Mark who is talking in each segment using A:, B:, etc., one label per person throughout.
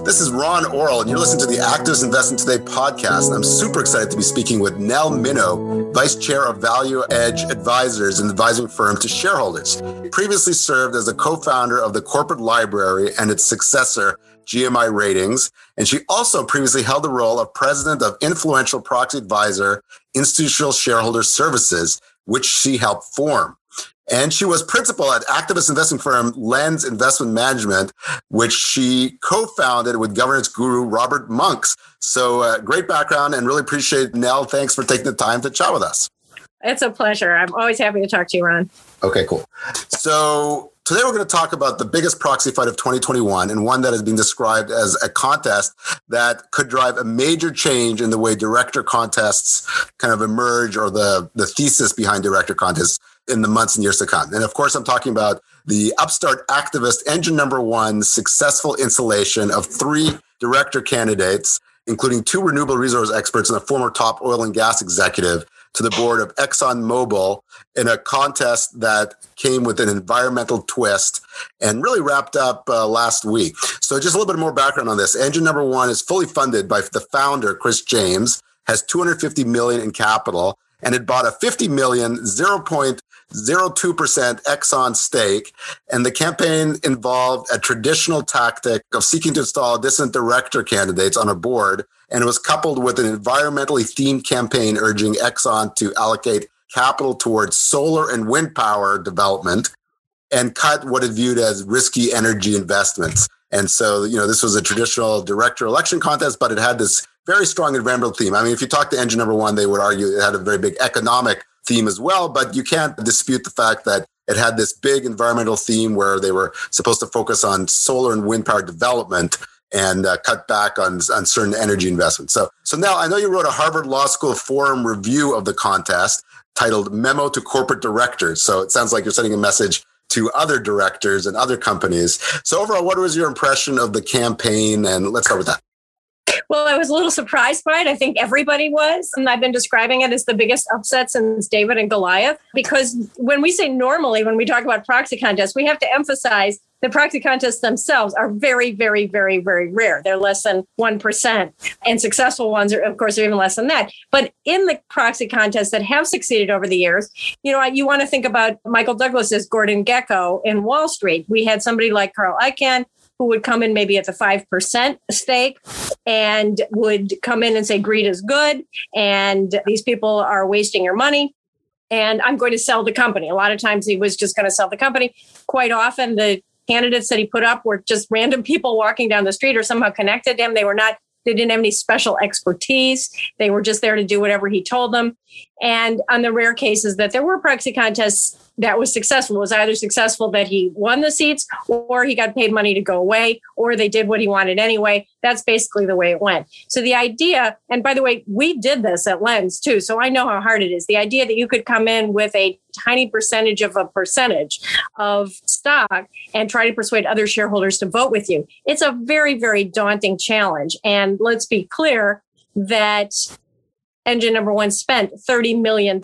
A: This is Ron Orrell, and you're listening to the Activist Investing Today podcast. I'm super excited to be speaking with Nell Minow, Vice Chair of Value Edge Advisors, an advising firm to shareholders. Previously served as a co-founder of the Corporate Library and its successor, GMI Ratings, and she also previously held the role of President of influential proxy advisor, Institutional Shareholder Services, which she helped form. And she was principal at activist investing firm Lens Investment Management, which she co-founded with governance guru Robert Monks. So great background and really appreciate it. Nell, thanks for taking the time to chat with us.
B: It's a pleasure. I'm always happy to talk to you, Ron.
A: Okay, cool. So today we're going to talk about the biggest proxy fight of 2021 and one that has been described as a contest that could drive a major change in the way director contests kind of emerge, or the thesis behind director contests in the months and years to come. And of course, I'm talking about the upstart activist engine number one successful installation of 3 director candidates, including 2 renewable resource experts and a former top oil and gas executive, to the board of ExxonMobil in a contest that came with an environmental twist and really wrapped up last week. So just a little bit more background on this. Engine number one is fully funded by the founder, Chris James, has $250 million in capital, and it bought a $50 million, 0.02% Exxon stake. And the campaign involved a traditional tactic of seeking to install dissident director candidates on a board. And it was coupled with an environmentally themed campaign urging Exxon to allocate capital towards solar and wind power development and cut what it viewed as risky energy investments. And so, this was a traditional director election contest, but it had this very strong environmental theme. I mean, if you talk to engine number one, they would argue it had a very big economic theme as well, but you can't dispute the fact that it had this big environmental theme where they were supposed to focus on solar and wind power development and cut back on certain energy investments. So now I know you wrote a Harvard Law School Forum review of the contest titled Memo to Corporate Directors. So it sounds like you're sending a message to other directors and other companies. So overall, what was your impression of the campaign? And let's start with that.
B: Well, I was a little surprised by it. I think everybody was. And I've been describing it as the biggest upset since David and Goliath, because when we talk about proxy contests, we have to emphasize the proxy contests themselves are very, very, very, very rare. They're less than 1%. And successful ones are, of course, are even less than that. But in the proxy contests that have succeeded over the years, you want to think about Michael Douglas's Gordon Gekko in Wall Street. We had somebody like Carl Icahn, who would come in maybe at the 5% stake and would come in and say, greed is good. And these people are wasting your money. And I'm going to sell the company. A lot of times he was just going to sell the company. Quite often the candidates that he put up were just random people walking down the street or somehow connected to him. They didn't have any special expertise. They were just there to do whatever he told them. And on the rare cases that there were proxy contests that was successful, it was either successful that he won the seats or he got paid money to go away, or they did what he wanted anyway. That's basically the way it went. So the idea, and by the way, we did this at Lens too, so I know how hard it is. The idea that you could come in with a tiny percentage of stock and try to persuade other shareholders to vote with you. It's a very, very daunting challenge. And let's be clear that engine number one spent $30 million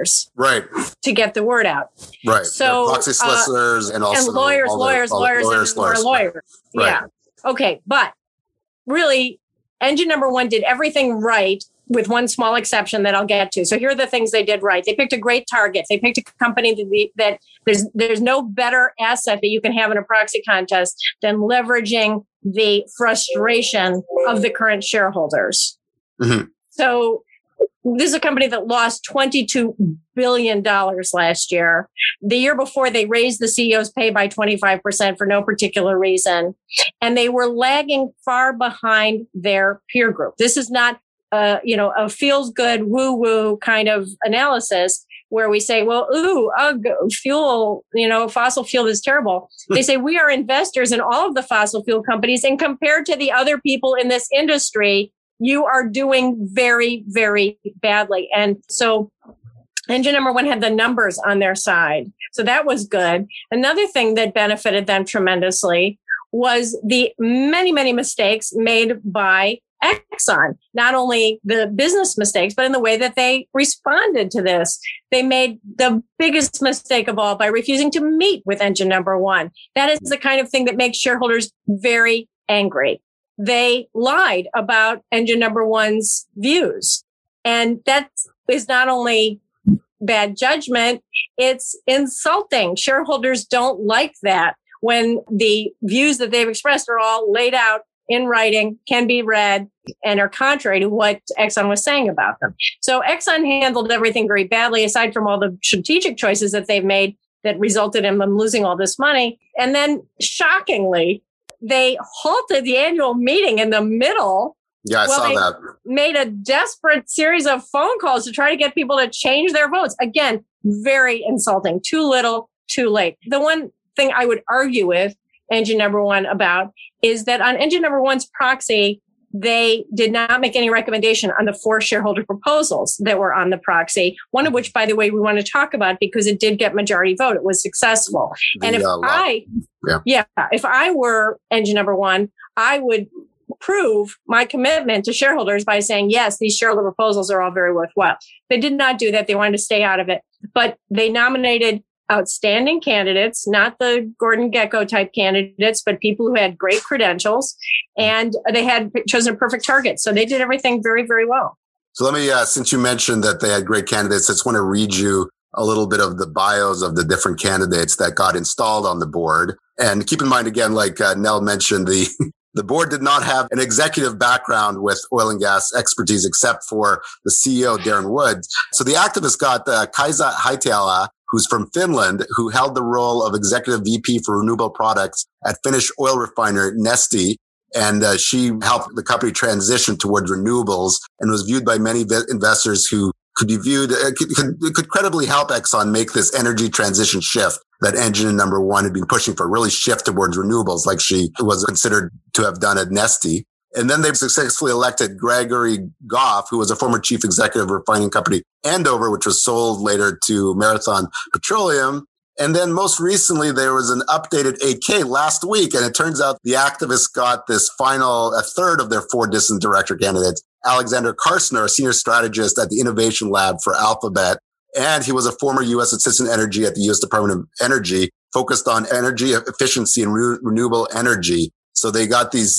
B: to get the word out.
A: Right.
B: So
A: proxy solicitors and also
B: lawyers.
A: Right.
B: Yeah. Okay. But really, engine number one did everything right, with one small exception that I'll get to. So here are the things they did right. They picked a great target. They picked a company that there's no better asset that you can have in a proxy contest than leveraging the frustration of the current shareholders. Mm-hmm. So this is a company that lost $22 billion last year. The year before, they raised the CEO's pay by 25% for no particular reason. And they were lagging far behind their peer group. This is not a feels good woo-woo kind of analysis where we say, well, fuel, fossil fuel is terrible. They say we are investors in all of the fossil fuel companies. And compared to the other people in this industry, you are doing very, very badly. And so engine number one had the numbers on their side. So that was good. Another thing that benefited them tremendously was the many, many mistakes made by Exxon, not only the business mistakes, but in the way that they responded to this. They made the biggest mistake of all by refusing to meet with engine number one. That is the kind of thing that makes shareholders very angry. they lied about engine number one's views. And that is not only bad judgment, it's insulting. Shareholders don't like that when the views that they've expressed are all laid out in writing, can be read, and are contrary to what Exxon was saying about them. So Exxon handled everything very badly, aside from all the strategic choices that they've made that resulted in them losing all this money. And then, shockingly, they halted the annual meeting in the middle.
A: Yeah, I saw that.
B: Made a desperate series of phone calls to try to get people to change their votes. Again, very insulting. Too little, too late. The one thing I would argue with engine number one about is that on engine number one's proxy, they did not make any recommendation on the 4 shareholder proposals that were on the proxy, one of which, by the way, we want to talk about because it did get majority vote. It was successful. And if I were engine number one, I would prove my commitment to shareholders by saying, yes, these shareholder proposals are all very worthwhile. They did not do that. They wanted to stay out of it, but they nominated outstanding candidates, not the Gordon Gekko type candidates, but people who had great credentials, and they had chosen a perfect target. So they did everything very, very well.
A: So let me, since you mentioned that they had great candidates, I just want to read you a little bit of the bios of the different candidates that got installed on the board. And keep in mind, again, like Nell mentioned, the board did not have an executive background with oil and gas expertise, except for the CEO, Darren Woods. So the activist got Kaisa Haitala, who's from Finland, who held the role of executive VP for renewable products at Finnish oil refiner Neste. And she helped the company transition towards renewables and was viewed by many investors who could be viewed, could credibly help Exxon make this energy transition shift that engine number one had been pushing for, really shift towards renewables like she was considered to have done at Neste. And then they successfully elected Gregory Goff, who was a former chief executive of refining company Andover, which was sold later to Marathon Petroleum. And then most recently, there was an updated 8K last week. And it turns out the activists got this a third of their 4 dissident director candidates. Alexander Karstner, a senior strategist at the Innovation Lab for Alphabet. And he was a former U.S. assistant energy at the U.S. Department of Energy, focused on energy efficiency and renewable energy. So they got these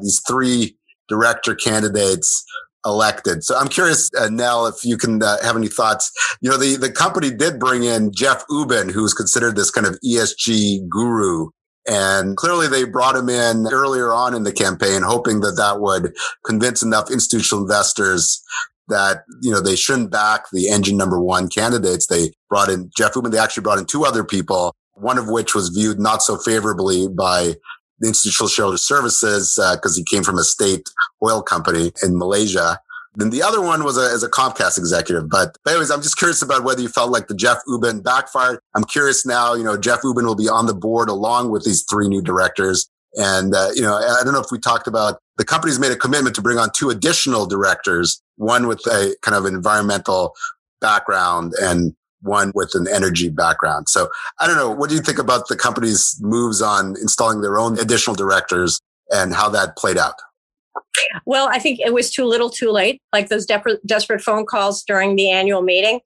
A: 3 director candidates elected. So I'm curious, Nell, if you can have any thoughts. You know, the company did bring in Jeff Ubben, who's considered this kind of ESG guru. And clearly they brought him in earlier on in the campaign, hoping that would convince enough institutional investors that, you know, they shouldn't back the engine number one candidates. They brought in Jeff Ubben. They actually brought in 2 other people, one of which was viewed not so favorably by the Institutional Shareholder Services because he came from a state oil company in Malaysia. Then the other one was as a Comcast executive. But anyways, I'm just curious about whether you felt like the Jeff Ubben backfired. I'm curious now, you know, Jeff Ubben will be on the board along with these 3 new directors. And, you know, I don't know if we talked about the company's made a commitment to bring on 2 additional directors, one with a kind of environmental background and one with an energy background. So I don't know. What do you think about the company's moves on installing their own additional directors and how that played out?
B: Well, I think it was too little, too late, like those desperate phone calls during the annual meeting.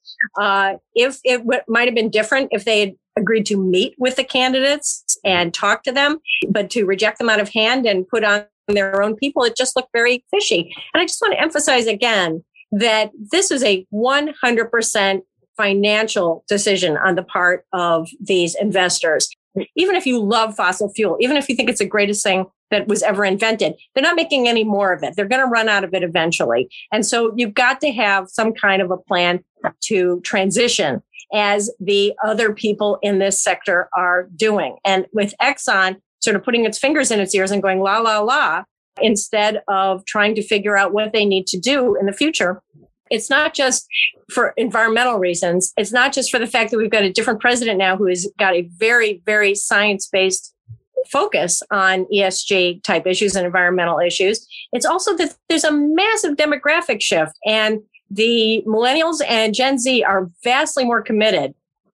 B: If it might have been different if they had agreed to meet with the candidates and talk to them, but to reject them out of hand and put on their own people, it just looked very fishy. And I just want to emphasize again that this is a 100% financial decision on the part of these investors. Even if you love fossil fuel, even if you think it's the greatest thing that was ever invented, they're not making any more of it. They're going to run out of it eventually. And so you've got to have some kind of a plan to transition, as the other people in this sector are doing. And with Exxon sort of putting its fingers in its ears and going la, la, la, instead of trying to figure out what they need to do in the future. It's not just for environmental reasons. It's not just for the fact that we've got a different president now who has got a very, very science-based focus on ESG type issues and environmental issues. It's also that there's a massive demographic shift, and the millennials and Gen Z are vastly more committed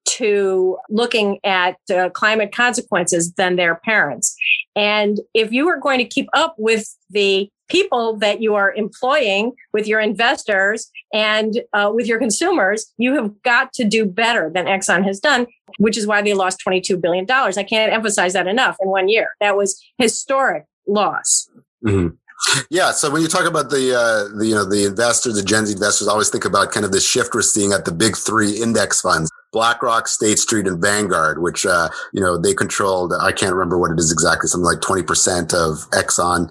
B: to looking at climate consequences than their parents. And if you are going to keep up with the people that you are employing, with your investors and with your consumers, you have got to do better than Exxon has done, which is why they lost $22 billion. I can't emphasize that enough in 1 year. That was historic loss.
A: Mm-hmm. Yeah. So when you talk about the investors, the Gen Z investors, always think about kind of the shift we're seeing at the big three index funds, BlackRock, State Street, and Vanguard, which, they controlled, I can't remember what it is exactly, something like 20% of Exxon,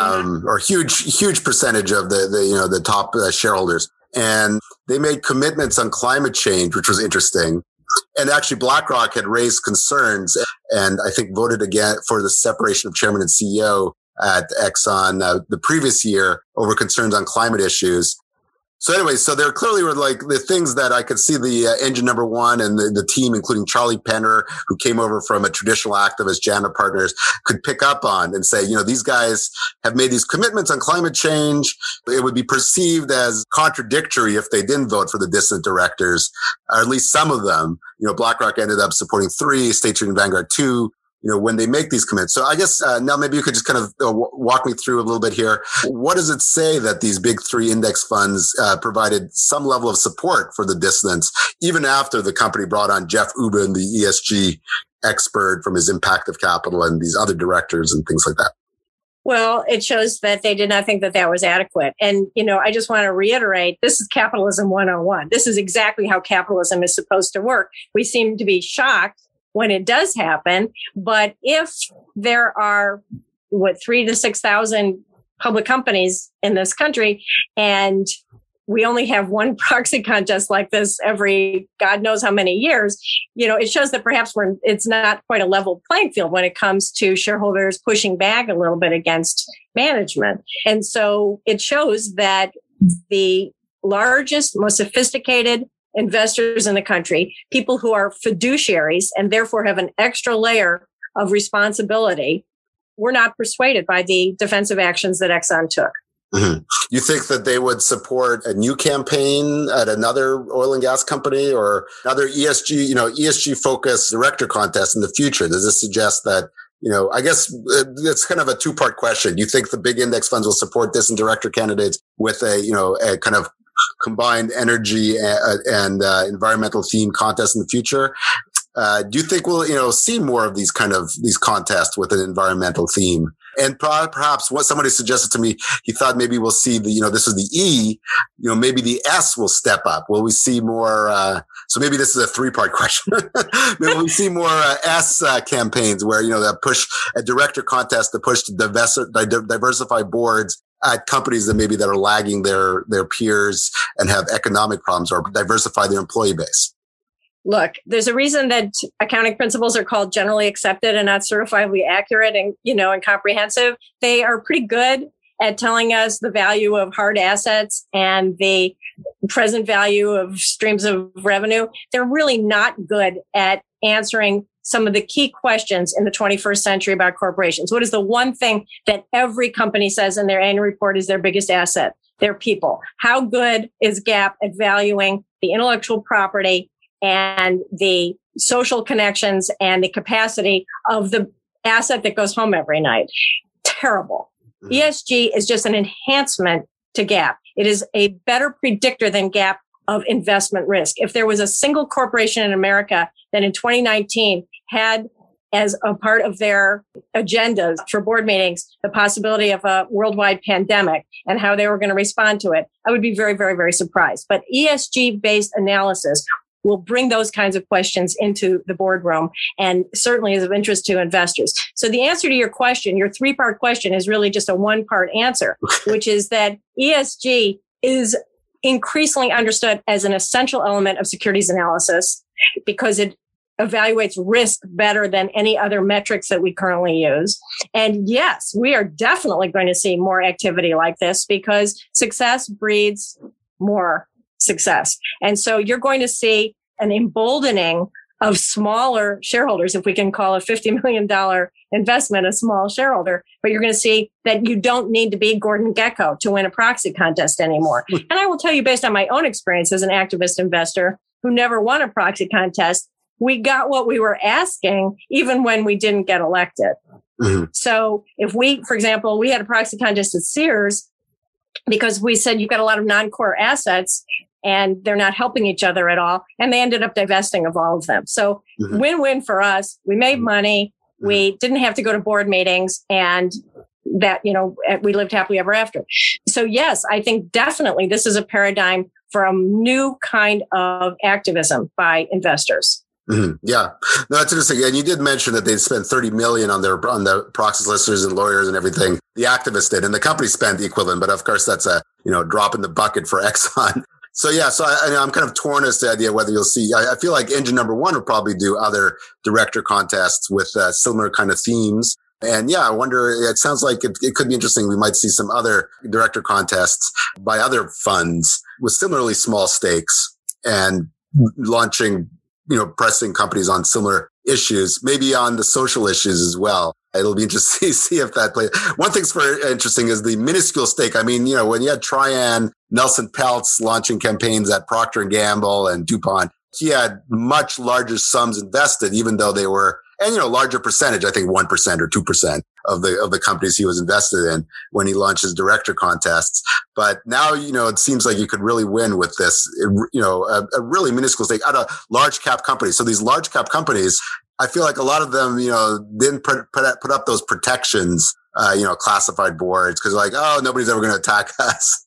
A: or huge percentage of the top shareholders. And they made commitments on climate change, which was interesting. And actually, BlackRock had raised concerns and I think voted again for the separation of chairman and CEO at Exxon the previous year over concerns on climate issues. So anyway, so there clearly were like the things that I could see the engine number one and the team, including Charlie Penner, who came over from a traditional activist, JANA Partners, could pick up on and say, these guys have made these commitments on climate change. It would be perceived as contradictory if they didn't vote for the dissident directors, or at least some of them. BlackRock ended up supporting 3, State Street and Vanguard 2. When they make these commits. So I guess now maybe you could just kind of walk me through a little bit here. What does it say that these big 3 index funds provided some level of support for the dissidents, even after the company brought on Jeff Ubben, the ESG expert from his Impact of Capital, and these other directors and things like that?
B: Well, it shows that they did not think that that was adequate. And, I just want to reiterate, this is capitalism 101. This is exactly how capitalism is supposed to work. We seem to be shocked when it does happen. But if there are 3,000 to 6,000 public companies in this country, and we only have one proxy contest like this every God knows how many years, it shows that perhaps it's not quite a level playing field when it comes to shareholders pushing back a little bit against management. And so it shows that the largest, most sophisticated investors in the country, people who are fiduciaries and therefore have an extra layer of responsibility, were not persuaded by the defensive actions that Exxon took.
A: Mm-hmm. You think that they would support a new campaign at another oil and gas company or another ESG focused director contest in the future? Does this suggest that, I guess it's kind of a 2-part question. You think the big index funds will support this and director candidates with a kind of combined energy and environmental theme contest in the future? Do you think we'll, see more of these contests with an environmental theme? And perhaps what somebody suggested to me, he thought maybe we'll see this is the E, maybe the S will step up. Will we see more? So maybe this is a 3-part question. Maybe we'll see more S campaigns where, that push a director contest to push to diversify boards at companies that are lagging their peers and have economic problems, or diversify their employee base.
B: Look, there's a reason that accounting principles are called generally accepted and not certifiably accurate and, and comprehensive. They are pretty good at telling us the value of hard assets and the present value of streams of revenue. They're really not good at answering some of the key questions in the 21st century about corporations. What is the one thing that every company says in their annual report is their biggest asset? Their people. How good is GAAP at valuing the intellectual property and the social connections and the capacity of the asset that goes home every night? Terrible. Mm-hmm. ESG is just an enhancement to GAAP. It is a better predictor than GAAP of investment risk. If there was a single corporation in America that in 2019 had as a part of their agendas for board meetings the possibility of a worldwide pandemic and how they were going to respond to it, I would be very, very, very surprised. But ESG-based analysis will bring those kinds of questions into the boardroom and certainly is of interest to investors. So the answer to your question, your 3-part question, is really just a 1-part answer, which is that ESG is increasingly understood as an essential element of securities analysis because it evaluates risk better than any other metrics that we currently use. And yes, we are definitely going to see more activity like this because success breeds more success. And so you're going to see an emboldening of smaller shareholders, if we can call a $50 million investment a small shareholder, but you're going to see that you don't need to be Gordon Gekko to win a proxy contest anymore. And I will tell you, based on my own experience as an activist investor who never won a proxy contest, we got what we were asking even when we didn't get elected. Mm-hmm. So if for example, we had a proxy contest at Sears because we said you've got a lot of non-core assets and they're not helping each other at all. And they ended up divesting of all of them. So win-win for us. We made money. We didn't have to go to board meetings and that, we lived happily ever after. So yes, I think definitely this is a paradigm for a new kind of activism by investors.
A: Mm-hmm. Yeah, no, that's interesting. And you did mention that they spent $30 million on the proxy solicitors and lawyers and everything. The activists did, and the company spent the equivalent. But of course, that's a drop in the bucket for Exxon. So yeah, so I'm kind of torn as to the idea whether you'll see. I feel like Engine Number One will probably do other director contests with similar kind of themes. And yeah, I wonder. It sounds like it could be interesting. We might see some other director contests by other funds with similarly small stakes and launching, pressing companies on similar issues, maybe on the social issues as well. It'll be interesting to see if that plays. One thing's very interesting is the minuscule stake. I mean, when you had Trian, Nelson Peltz launching campaigns at Procter & Gamble and DuPont, he had much larger sums invested, even though they were, and larger percentage, I think 1% or 2% of the companies he was invested in when he launched his director contests. But now, it seems like you could really win with this, a really minuscule stake at a large cap company. So these large cap companies, I feel like a lot of them, didn't put up those protections, classified boards, because nobody's ever going to attack us.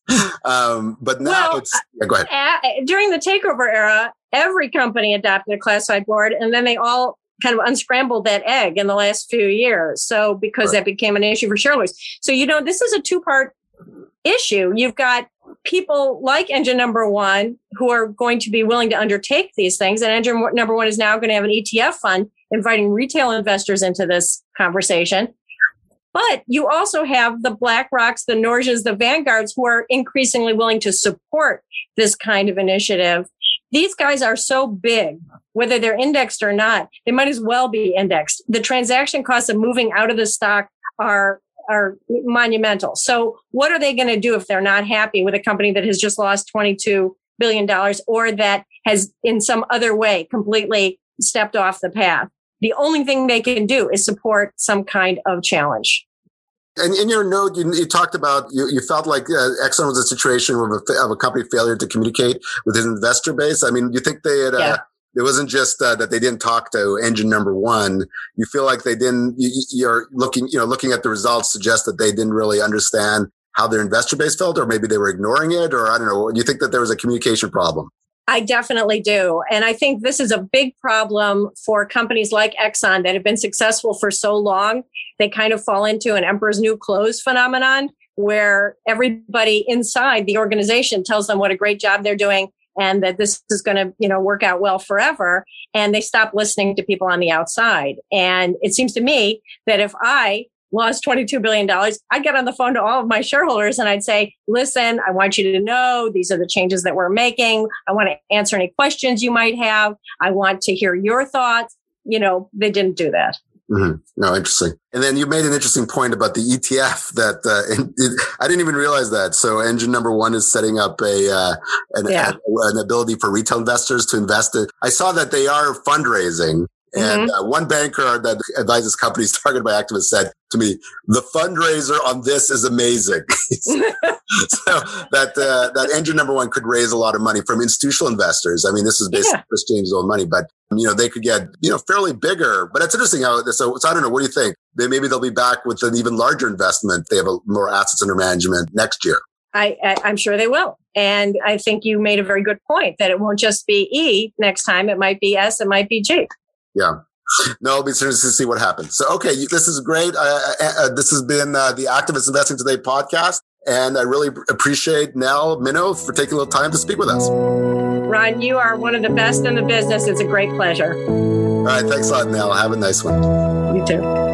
A: But now go ahead.
B: During the takeover era, every company adopted a classified board, and then they all kind of unscrambled that egg in the last few years. So because that became an issue for shareholders. So, this is a two-part issue. You've got people like Engine Number One who are going to be willing to undertake these things. And Engine Number One is now going to have an ETF fund inviting retail investors into this conversation. But you also have the BlackRocks, the Norges, the Vanguards who are increasingly willing to support this kind of initiative. These guys are so big, whether they're indexed or not, they might as well be indexed. The transaction costs of moving out of the stock are monumental. So what are they going to do if they're not happy with a company that has just lost $22 billion or that has in some other way completely stepped off the path? The only thing they can do is support some kind of challenge.
A: And in your note, you talked about, you felt like Exxon was a situation of a company failure to communicate with its investor base. I mean, you think they had, it wasn't just that they didn't talk to Engine Number One. You feel like they didn't, you're looking at the results suggest that they didn't really understand how their investor base felt, or maybe they were ignoring it, or I don't know. Do you think that there was a communication problem?
B: I definitely do. And I think this is a big problem for companies like Exxon that have been successful for so long. They kind of fall into an emperor's new clothes phenomenon where everybody inside the organization tells them what a great job they're doing and that this is going to, work out well forever. And they stop listening to people on the outside. And it seems to me that if I lost $22 billion, I'd get on the phone to all of my shareholders and I'd say, listen, I want you to know these are the changes that we're making. I want to answer any questions you might have. I want to hear your thoughts. They didn't do that.
A: Mm-hmm. No, interesting. And then you made an interesting point about the ETF that I didn't even realize that. So Engine Number One is setting up an ability for retail investors to invest in. I saw that they are fundraising. And one banker that advises companies targeted by activists said to me, the fundraiser on this is amazing. So that Engine Number One could raise a lot of money from institutional investors. I mean, this is basically Chris James' own money, but they could get, fairly bigger. But it's interesting how so I don't know. What do you think? Maybe they'll be back with an even larger investment. They have more assets under management next year.
B: I'm sure they will. And I think you made a very good point that it won't just be E next time. It might be S, it might be G.
A: Yeah. No, it'll be interesting to see what happens. So, okay, this is great. This has been the Activist Investing Today podcast. And I really appreciate Nell Minow for taking a little time to speak with us.
B: Ron, you are one of the best in the business. It's a great pleasure.
A: All right. Thanks a lot, Nell. Have a nice one.
B: You too.